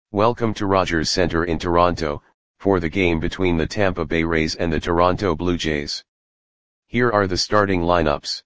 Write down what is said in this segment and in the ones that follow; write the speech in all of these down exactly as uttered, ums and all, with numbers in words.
Welcome to Rogers Centre in Toronto, for the game between the Tampa Bay Rays and the Toronto Blue Jays. Here are the starting lineups.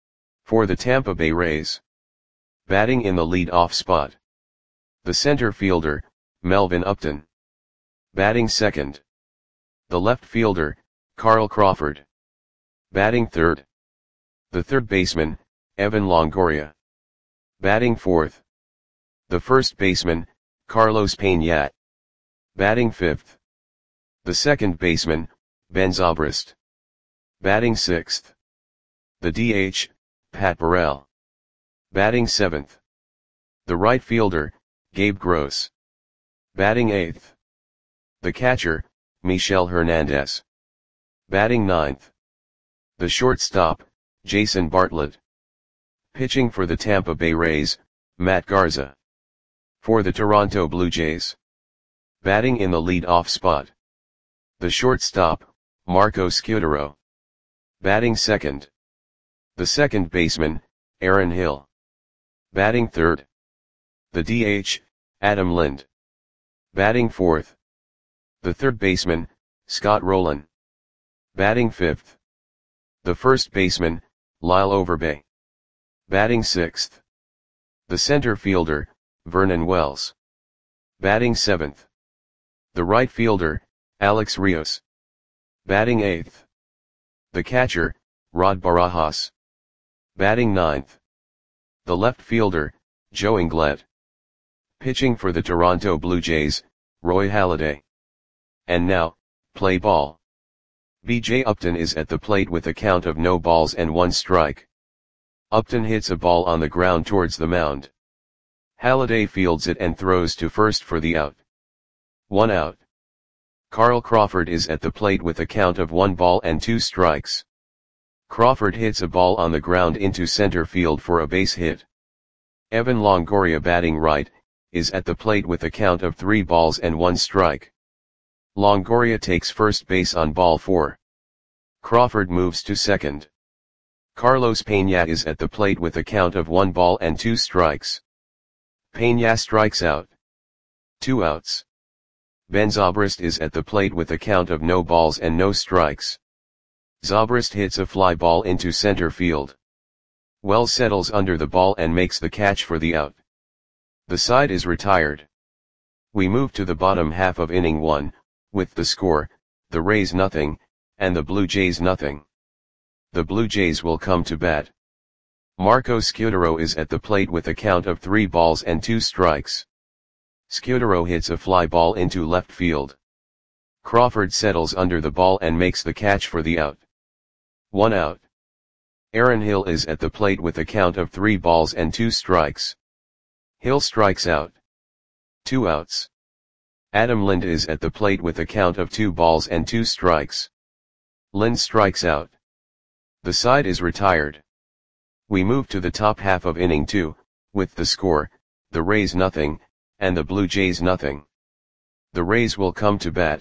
For the Tampa Bay Rays. Batting in the lead-off spot. The center fielder, Melvin Upton. Batting second. The left fielder, Carl Crawford. Batting third. The third baseman, Evan Longoria. Batting fourth. The first baseman, Carlos Pena. Batting fifth. The second baseman, Ben Zobrist. Batting sixth. The D H, Pat Burrell. Batting seventh. The right fielder, Gabe Gross. Batting eighth. The catcher, Michel Hernandez. Batting ninth. The shortstop, Jason Bartlett. Pitching for the Tampa Bay Rays, Matt Garza. For the Toronto Blue Jays. Batting in the lead-off spot. The shortstop, Marco Scutaro. Batting second. The second baseman, Aaron Hill. Batting third. The D H, Adam Lind. Batting fourth. The third baseman, Scott Rolen. Batting fifth. The first baseman, Lyle Overbay. Batting sixth. The center fielder, Vernon Wells. Batting seventh. The right fielder, Alex Rios. Batting eighth. The catcher, Rod Barajas. Batting ninth. The left fielder, Joe Inglet. Pitching for the Toronto Blue Jays, Roy Halladay. And now, play ball. B J Upton is at the plate with a count of no balls and one strike. Upton hits a ball on the ground towards the mound. Halladay fields it and throws to first for the out. One out. Carl Crawford is at the plate with a count of one ball and two strikes. Crawford hits a ball on the ground into center field for a base hit. Evan Longoria, batting right, is at the plate with a count of three balls and one strike. Longoria takes first base on ball four. Crawford moves to second. Carlos Pena is at the plate with a count of one ball and two strikes. Pena strikes out. Two outs. Ben Zobrist is at the plate with a count of no balls and no strikes. Zobrist hits a fly ball into center field. Wells settles under the ball and makes the catch for the out. The side is retired. We move to the bottom half of inning one, with the score, the Rays nothing, and the Blue Jays nothing. The Blue Jays will come to bat. Marco Scutaro is at the plate with a count of three balls and two strikes. Scutaro hits a fly ball into left field. Crawford settles under the ball and makes the catch for the out. One out. Aaron Hill is at the plate with a count of three balls and two strikes. Hill strikes out. Two outs. Adam Lind is at the plate with a count of two balls and two strikes. Lind strikes out. The side is retired. We move to the top half of inning two, with the score, the Rays nothing, and the Blue Jays nothing. The Rays will come to bat.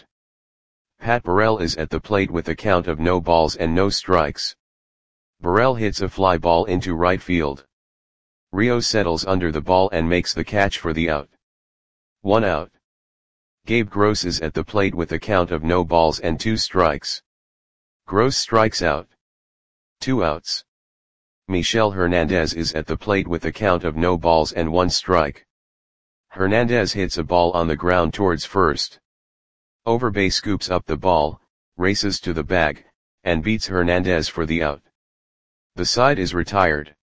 Pat Burrell is at the plate with a count of no balls and no strikes. Burrell hits a fly ball into right field. Rios settles under the ball and makes the catch for the out. One out. Gabe Gross is at the plate with a count of no balls and two strikes. Gross strikes out. Two outs. Michel Hernandez is at the plate with a count of no balls and one strike. Hernandez hits a ball on the ground towards first. Overbay scoops up the ball, races to the bag, and beats Hernandez for the out. The side is retired.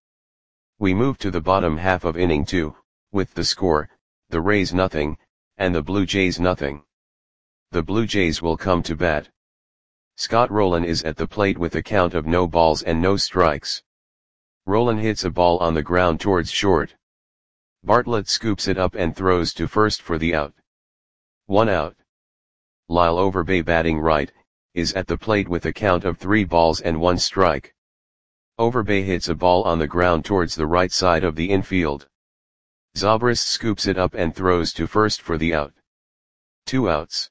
We move to the bottom half of inning two, with the score, the Rays nothing, and the Blue Jays nothing. The Blue Jays will come to bat. Scott Rolen is at the plate with a count of no balls and no strikes. Rolen hits a ball on the ground towards short. Bartlett scoops it up and throws to first for the out. One out. Lyle Overbay, batting right, is at the plate with a count of three balls and one strike. Overbay hits a ball on the ground towards the right side of the infield. Zobrist scoops it up and throws to first for the out. Two outs.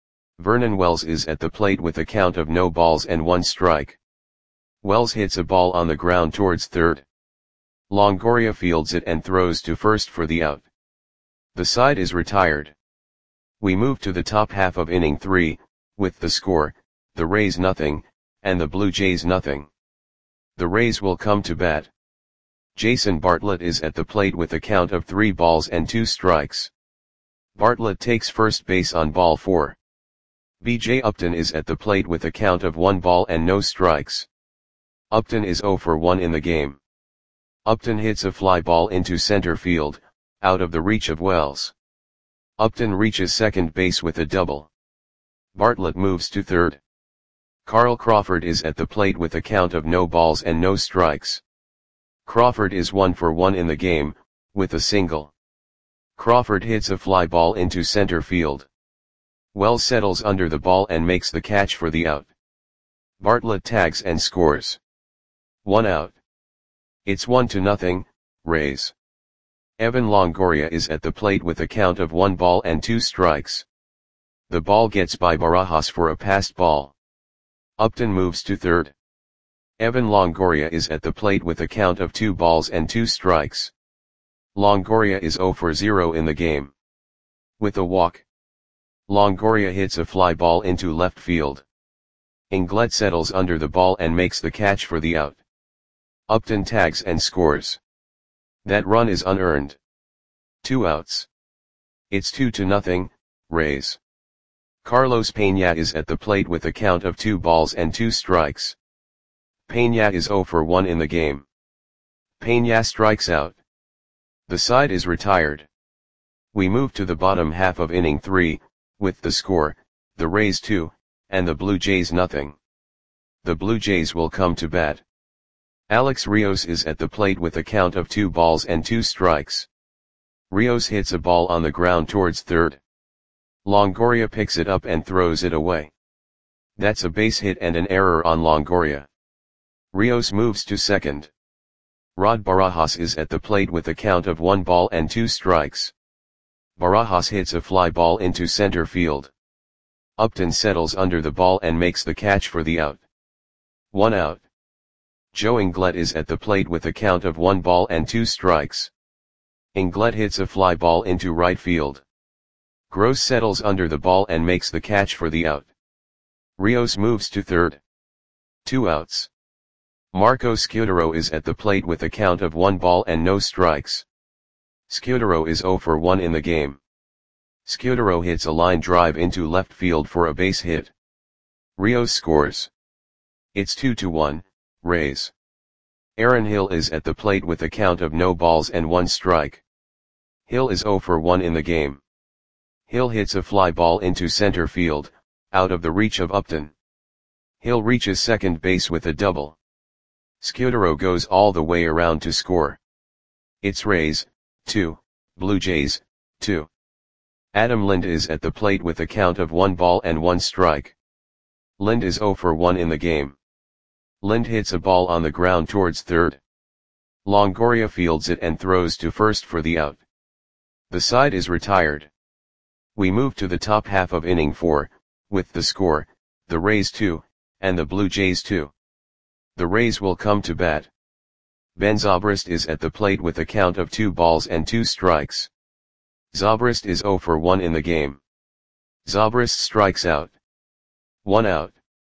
Vernon Wells is at the plate with a count of no balls and one strike. Wells hits a ball on the ground towards third. Longoria fields it and throws to first for the out. The side is retired. We move to the top half of inning three, with the score, the Rays nothing, and the Blue Jays nothing. The Rays will come to bat. Jason Bartlett is at the plate with a count of three balls and two strikes. Bartlett takes first base on ball four. B J Upton is at the plate with a count of one ball and no strikes. Upton is zero for one in the game. Upton hits a fly ball into center field, out of the reach of Wells. Upton reaches second base with a double. Bartlett moves to third. Carl Crawford is at the plate with a count of no balls and no strikes. Crawford is one for one in the game, with a single. Crawford hits a fly ball into center field. Wells settles under the ball and makes the catch for the out. Bartlett tags and scores. One out. It's one to nothing, Rays. Evan Longoria is at the plate with a count of one ball and two strikes. The ball gets by Barajas for a passed ball. Upton moves to third. Evan Longoria is at the plate with a count of two balls and two strikes. Longoria is zero for zero in the game. With a walk, Longoria hits a fly ball into left field. Inglett settles under the ball and makes the catch for the out. Upton tags and scores. That run is unearned. Two outs. It's two to nothing, Rays. Carlos Peña is at the plate with a count of two balls and two strikes. Peña is zero for one in the game. Peña strikes out. The side is retired. We move to the bottom half of inning three, with the score, the Rays two, and the Blue Jays nothing. The Blue Jays will come to bat. Alex Rios is at the plate with a count of two balls and two strikes. Rios hits a ball on the ground towards third. Longoria picks it up and throws it away. That's a base hit and an error on Longoria. Rios moves to second. Rod Barajas is at the plate with a count of one ball and two strikes. Barajas hits a fly ball into center field. Upton settles under the ball and makes the catch for the out. One out. Joe Inglett is at the plate with a count of one ball and two strikes. Inglett hits a fly ball into right field. Gross settles under the ball and makes the catch for the out. Rios moves to third. Two outs. Marco Scutaro is at the plate with a count of one ball and no strikes. Scutaro is zero for one in the game. Scutaro hits a line drive into left field for a base hit. Rios scores. It's two to one, Rays. Aaron Hill is at the plate with a count of no balls and one strike. Hill is zero for one in the game. Hill hits a fly ball into center field, out of the reach of Upton. Hill reaches second base with a double. Scutaro goes all the way around to score. It's Rays, two, Blue Jays, two. Adam Lind is at the plate with a count of one ball and one strike. Lind is zero for one in the game. Lind hits a ball on the ground towards third. Longoria fields it and throws to first for the out. The side is retired. We move to the top half of inning four, with the score, the Rays two, and the Blue Jays two. The Rays will come to bat. Ben Zobrist is at the plate with a count of two balls and two strikes. Zobrist is zero for one in the game. Zobrist strikes out. One out.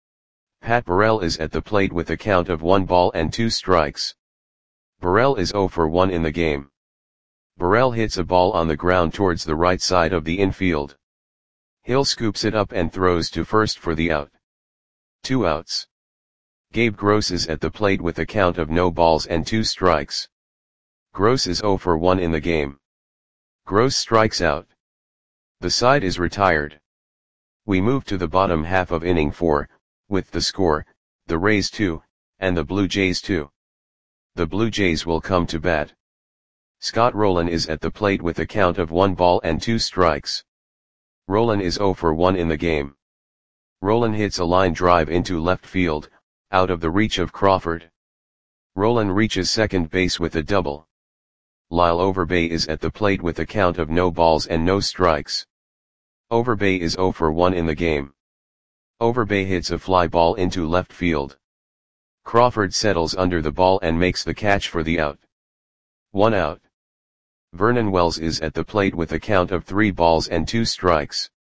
Pat Burrell is at the plate with a count of one ball and two strikes. Burrell is zero for one in the game. Burrell hits a ball on the ground towards the right side of the infield. Hill scoops it up and throws to first for the out. Two outs. Gabe Gross is at the plate with a count of no balls and two strikes. Gross is zero for one in the game. Gross strikes out. The side is retired. We move to the bottom half of inning four, with the score, the Rays two, and the Blue Jays two. The Blue Jays will come to bat. Scott Rowland is at the plate with a count of one ball and two strikes. Rowland is zero for one in the game. Rowland hits a line drive into left field, out of the reach of Crawford. Rowland reaches second base with a double. Lyle Overbay is at the plate with a count of no balls and no strikes. Overbay is zero for one in the game. Overbay hits a fly ball into left field. Crawford settles under the ball and makes the catch for the out. One out. Vernon Wells is at the plate with a count of three balls and two strikes.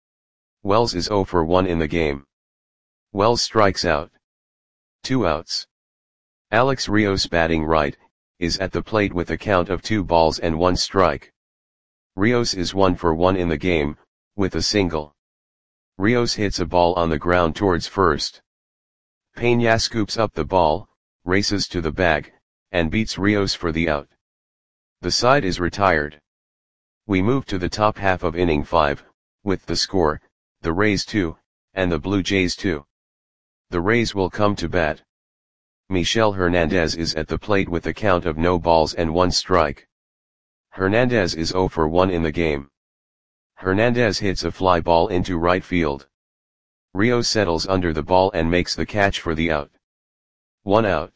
Wells is zero for one in the game. Wells strikes out. Two outs. Alex Rios, batting right, is at the plate with a count of two balls and one strike. Rios is one for one in the game, with a single. Rios hits a ball on the ground towards first. Peña scoops up the ball, races to the bag, and beats Rios for the out. The side is retired. We move to the top half of inning five, with the score, the Rays two, and the Blue Jays two. The Rays will come to bat. Michel Hernandez is at the plate with a count of no balls and one strike. Hernandez is zero for one in the game. Hernandez hits a fly ball into right field. Rios settles under the ball and makes the catch for the out. One out.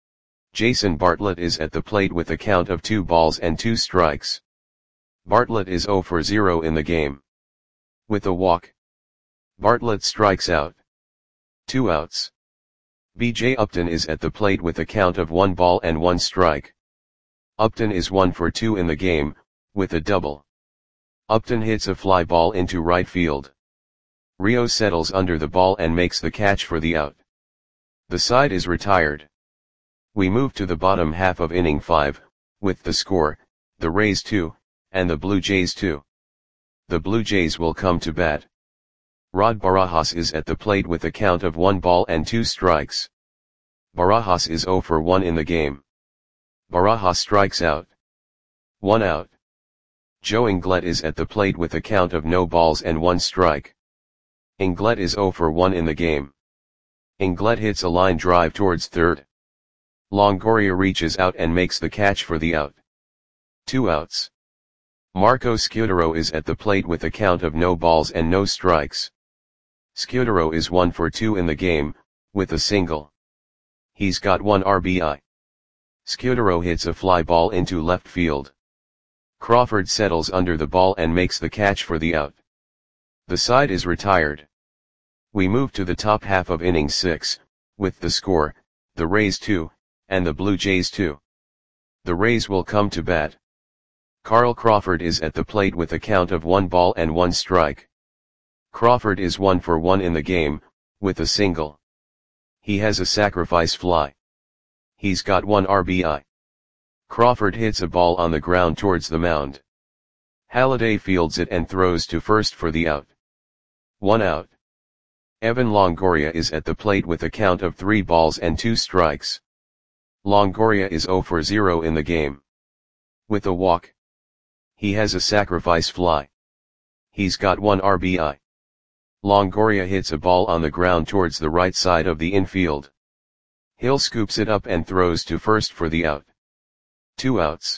Jason Bartlett is at the plate with a count of two balls and two strikes. Bartlett is zero for zero in the game. With a walk, Bartlett strikes out. Two outs. B J Upton is at the plate with a count of one ball and one strike. Upton is one for two in the game, with a double. Upton hits a fly ball into right field. Rios settles under the ball and makes the catch for the out. The side is retired. We move to the bottom half of inning five, with the score, the Rays two, and the Blue Jays two. The Blue Jays will come to bat. Rod Barajas is at the plate with a count of one ball and two strikes. Barajas is zero for one in the game. Barajas strikes out. One out. Joe Inglet is at the plate with a count of no balls and one strike. Inglet is zero for one in the game. Inglet hits a line drive towards third. Longoria reaches out and makes the catch for the out. Two outs. Marco Scudero is at the plate with a count of no balls and no strikes. Scudero is one for two in the game, with a single. He's got one R B I. Scudero hits a fly ball into left field. Crawford settles under the ball and makes the catch for the out. The side is retired. We move to the top half of inning six, with the score, the Rays two, and the Blue Jays two. The Rays will come to bat. Carl Crawford is at the plate with a count of one ball and one strike. Crawford is one for one in the game, with a single. He has a sacrifice fly. He's got one R B I. Crawford hits a ball on the ground towards the mound. Halladay fields it and throws to first for the out. One out. Evan Longoria is at the plate with a count of three balls and two strikes. Longoria is zero for zero in the game. With a walk, he has a sacrifice fly. He's got one R B I. Longoria hits a ball on the ground towards the right side of the infield. Hill scoops it up and throws to first for the out. Two outs.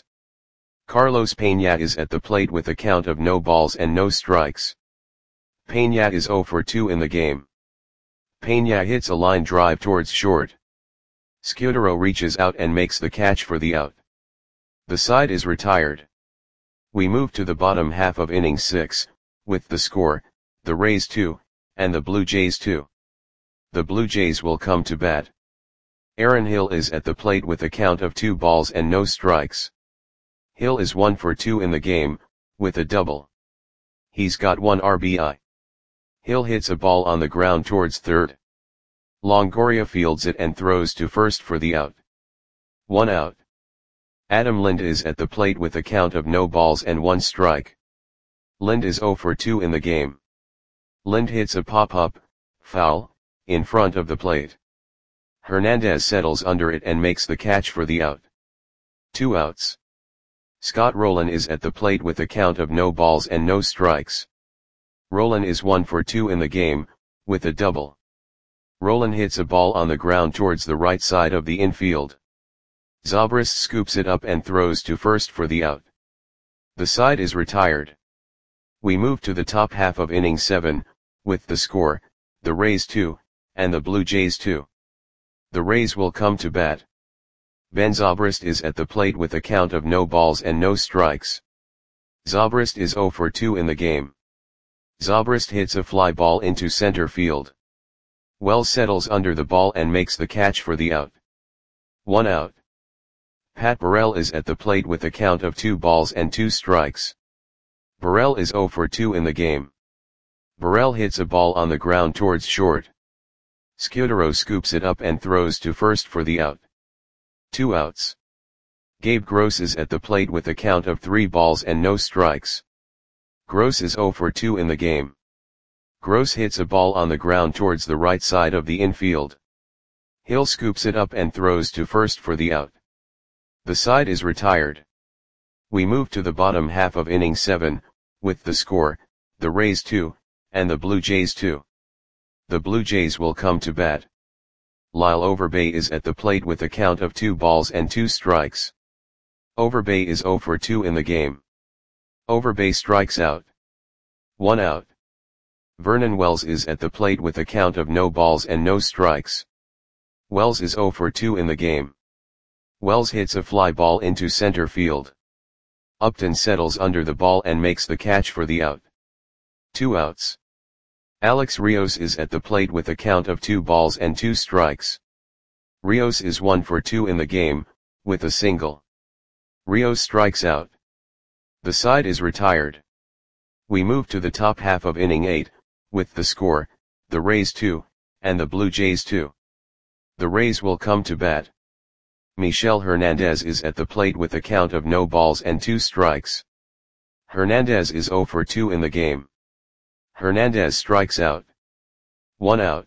Carlos Peña is at the plate with a count of no balls and no strikes. Peña is zero for two in the game. Peña hits a line drive towards short. Scudero reaches out and makes the catch for the out. The side is retired. We move to the bottom half of inning six, with the score, the Rays two, and the Blue Jays two. The Blue Jays will come to bat. Aaron Hill is at the plate with a count of two balls and no strikes. Hill is one for two in the game, with a double. He's got one R B I. Hill hits a ball on the ground towards third. Longoria fields it and throws to first for the out. One out. Adam Lind is at the plate with a count of no balls and one strike. Lind is zero for two in the game. Lind hits a pop-up, foul, in front of the plate. Hernandez settles under it and makes the catch for the out. Two outs. Scott Rowland is at the plate with a count of no balls and no strikes. Rowland is one for two in the game, with a double. Rowland hits a ball on the ground towards the right side of the infield. Zobrist scoops it up and throws to first for the out. The side is retired. We move to the top half of inning seven, with the score, the Rays two, and the Blue Jays two. The Rays will come to bat. Ben Zobrist is at the plate with a count of no balls and no strikes. Zobrist is zero for two in the game. Zobrist hits a fly ball into center field. Wells settles under the ball and makes the catch for the out. One out. Pat Burrell is at the plate with a count of two balls and two strikes. Burrell is zero for two in the game. Burrell hits a ball on the ground towards short. Scudero scoops it up and throws to first for the out. Two outs. Gabe Gross is at the plate with a count of three balls and no strikes. Gross is oh for two in the game. Gross hits a ball on the ground towards the right side of the infield. Hill scoops it up and throws to first for the out. The side is retired. We move to the bottom half of inning seven, with the score, the Rays two, and the Blue Jays two. The Blue Jays will come to bat. Lyle Overbay is at the plate with a count of two balls and two strikes. Overbay is oh for two in the game. Overbay strikes out. One out. Vernon Wells is at the plate with a count of no balls and no strikes. Wells is oh for two in the game. Wells hits a fly ball into center field. Upton settles under the ball and makes the catch for the out. Two outs. Alex Rios is at the plate with a count of two balls and two strikes. Rios is one for two in the game, with a single. Rios strikes out. The side is retired. We move to the top half of inning eight, with the score, the Rays two, and the Blue Jays two. The Rays will come to bat. Michel Hernandez is at the plate with a count of no balls and two strikes. Hernandez is oh for two in the game. Hernandez strikes out. One out.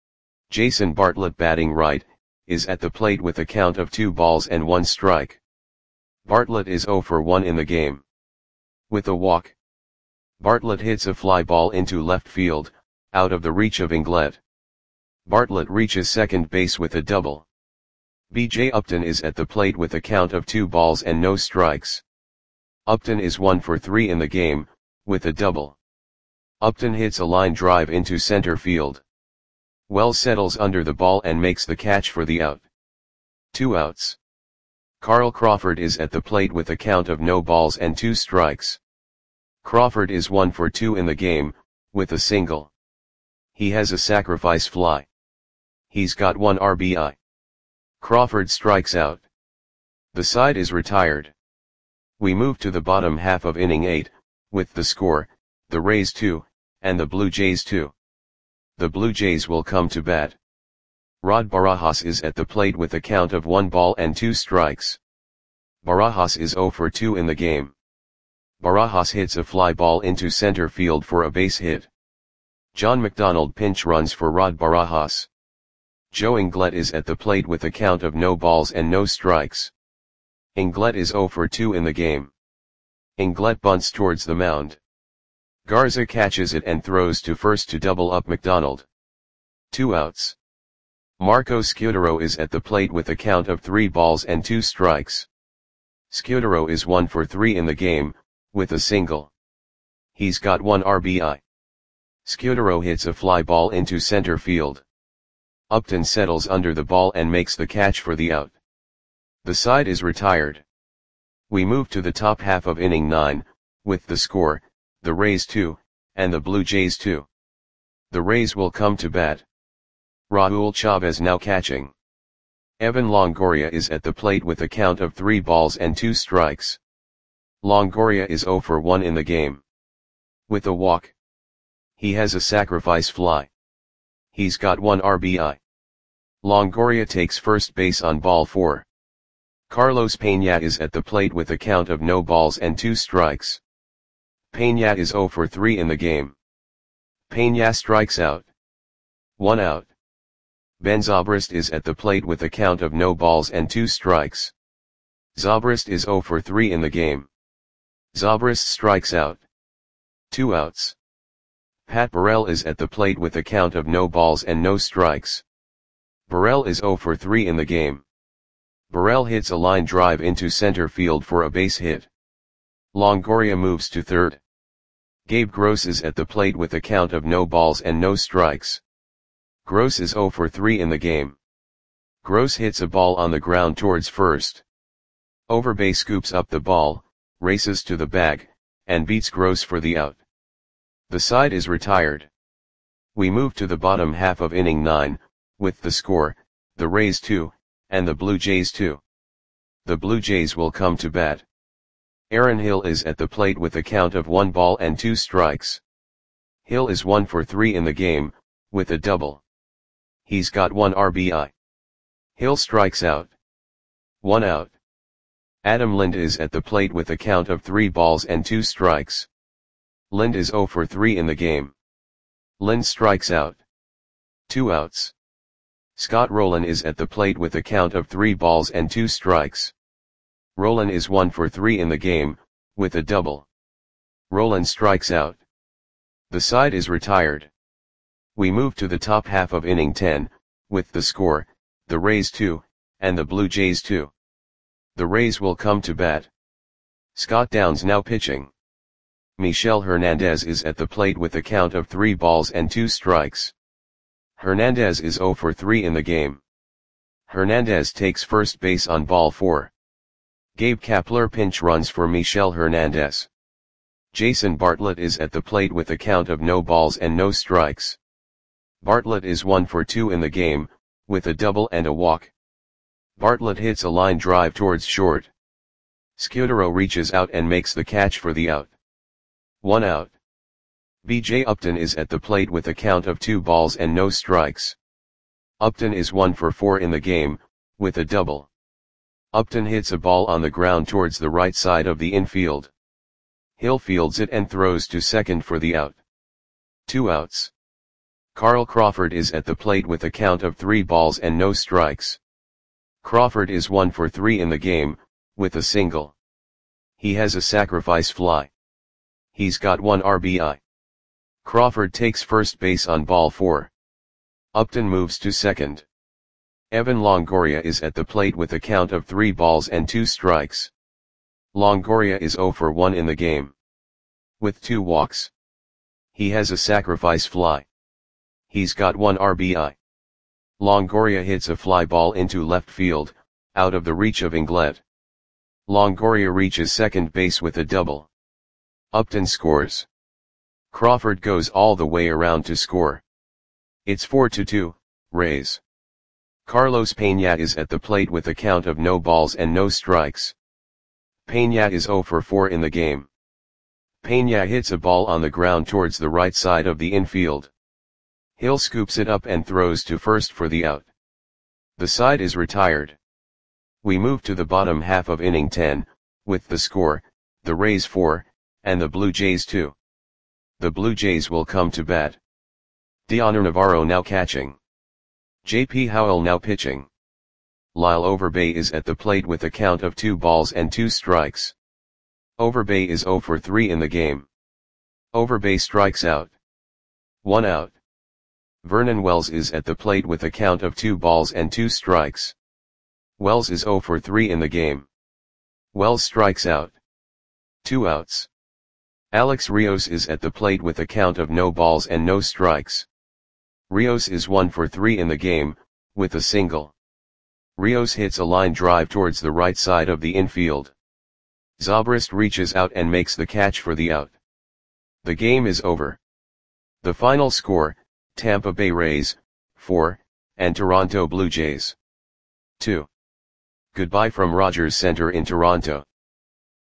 Jason Bartlett, batting right, is at the plate with a count of two balls and one strike. Bartlett is oh for one in the game. With a walk, Bartlett hits a fly ball into left field, out of the reach of Inglett. Bartlett reaches second base with a double. B J Upton is at the plate with a count of two balls and no strikes. Upton is one for three in the game, with a double. Upton hits a line drive into center field. Wells settles under the ball and makes the catch for the out. Two outs. Carl Crawford is at the plate with a count of no balls and two strikes. Crawford is one for two in the game, with a single. He has a sacrifice fly. He's got one R B I. Crawford strikes out. The side is retired. We move to the bottom half of inning eight, with the score, the Rays two, and the Blue Jays two. The Blue Jays will come to bat. Rod Barajas is at the plate with a count of one ball and two strikes. Barajas is oh for two in the game. Barajas hits a fly ball into center field for a base hit. John McDonald pinch runs for Rod Barajas. Joe Inglett is at the plate with a count of no balls and no strikes. Inglett is oh for two in the game. Inglett bunts towards the mound. Garza catches it and throws to first to double up McDonald. Two outs. Marco Scudero is at the plate with a count of three balls and two strikes. Scudero is one for three in the game, with a single. He's got one R B I. Scudero hits a fly ball into center field. Upton settles under the ball and makes the catch for the out. The side is retired. We move to the top half of inning nine, with the score, the Rays two, and the Blue Jays two. The Rays will come to bat. Raul Chavez now catching. Evan Longoria is at the plate with a count of three balls and two strikes. Longoria is oh for one in the game. With a walk. He has a sacrifice fly. He's got one R B I. Longoria takes first base on ball four. Carlos Peña is at the plate with a count of no balls and two strikes. Peña is oh for three in the game. Peña strikes out. One out. Ben Zobrist is at the plate with a count of no balls and two strikes. Zobrist is oh for three in the game. Zobrist strikes out. Two outs. Pat Burrell is at the plate with a count of no balls and no strikes. Burrell is oh for three in the game. Burrell hits a line drive into center field for a base hit. Longoria moves to third. Gabe Gross is at the plate with a count of no balls and no strikes. Gross is oh for three in the game. Gross hits a ball on the ground towards first. Overbay scoops up the ball, races to the bag, and beats Gross for the out. The side is retired. We move to the bottom half of inning nine, with the score, the Rays two, and the Blue Jays two. The Blue Jays will come to bat. Aaron Hill is at the plate with a count of one ball and two strikes. Hill is one for three in the game, with a double. He's got one R B I. Hill strikes out. One out. Adam Lind is at the plate with a count of three balls and two strikes. Lind is zero for three in the game. Lind strikes out. Two outs. Scott Rowland is at the plate with a count of three balls and two strikes. Rowland is one for three in the game, with a double. Rowland strikes out. The side is retired. We move to the top half of inning ten, with the score, the Rays two, and the Blue Jays two. The Rays will come to bat. Scott Downs now pitching. Michel Hernandez is at the plate with a count of three balls and two strikes. Hernandez is zero for three in the game. Hernandez takes first base on ball four. Gabe Kapler pinch runs for Michel Hernandez. Jason Bartlett is at the plate with a count of no balls and no strikes. Bartlett is one for two in the game, with a double and a walk. Bartlett hits a line drive towards short. Scudero reaches out and makes the catch for the out. One out. B J Upton is at the plate with a count of two balls and no strikes. Upton is one for four in the game, with a double. Upton hits a ball on the ground towards the right side of the infield. Hill fields it and throws to second for the out. Two outs. Carl Crawford is at the plate with a count of three balls and no strikes. Crawford is one for three in the game, with a single. He has a sacrifice fly. He's got one R B I. Crawford takes first base on ball four. Upton moves to second. Evan Longoria is at the plate with a count of three balls and two strikes. Longoria is zero for one in the game. With two walks. He has a sacrifice fly. He's got one R B I. Longoria hits a fly ball into left field, out of the reach of Inglett. Longoria reaches second base with a double. Upton scores. Crawford goes all the way around to score. It's four to two, Rays. Carlos Peña is at the plate with a count of no balls and no strikes. Peña is zero for four in the game. Peña hits a ball on the ground towards the right side of the infield. Hill scoops it up and throws to first for the out. The side is retired. We move to the bottom half of inning ten, with the score, the Rays four, and the Blue Jays two. The Blue Jays will come to bat. Dioner Navarro now catching. J P Howell now pitching. Lyle Overbay is at the plate with a count of two balls and two strikes. Overbay is zero for three in the game. Overbay strikes out. One out. Vernon Wells is at the plate with a count of two balls and two strikes. Wells is zero for three in the game. Wells strikes out. Two outs. Alex Rios is at the plate with a count of no balls and no strikes. Rios is one for three in the game, with a single. Rios hits a line drive towards the right side of the infield. Zobrist reaches out and makes the catch for the out. The game is over. The final score, Tampa Bay Rays, four, and Toronto Blue Jays, two. Goodbye from Rogers Center in Toronto.